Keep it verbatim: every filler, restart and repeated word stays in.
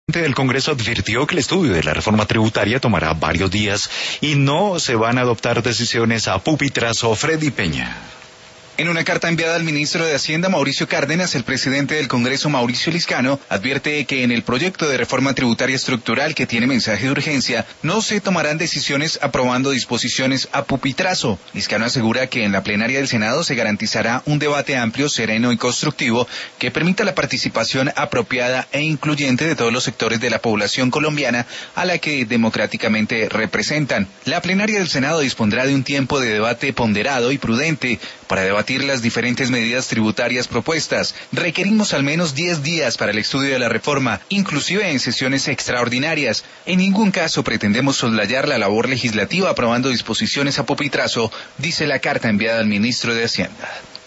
El presidente del Congreso advirtió que el estudio de la reforma tributaria tomará varios días y no se van a adoptar decisiones a pupitrazo. Freddy Peña. En una carta enviada al ministro de Hacienda, Mauricio Cárdenas, el presidente del Congreso, Mauricio Liscano, advierte que en el proyecto de reforma tributaria estructural, que tiene mensaje de urgencia, no se tomarán decisiones aprobando disposiciones a pupitrazo. Liscano asegura que en la plenaria del Senado se garantizará un debate amplio, sereno y constructivo que permita la participación apropiada e incluyente de todos los sectores de la población colombiana a la que democráticamente representan. La plenaria del Senado dispondrá de un tiempo de debate ponderado y prudente para debatir las diferentes medidas tributarias propuestas. Requerimos al menos diez días para el estudio de la reforma, inclusive en sesiones extraordinarias. En ningún caso pretendemos soslayar la labor legislativa aprobando disposiciones a pupitrazo, dice la carta enviada al ministro de Hacienda.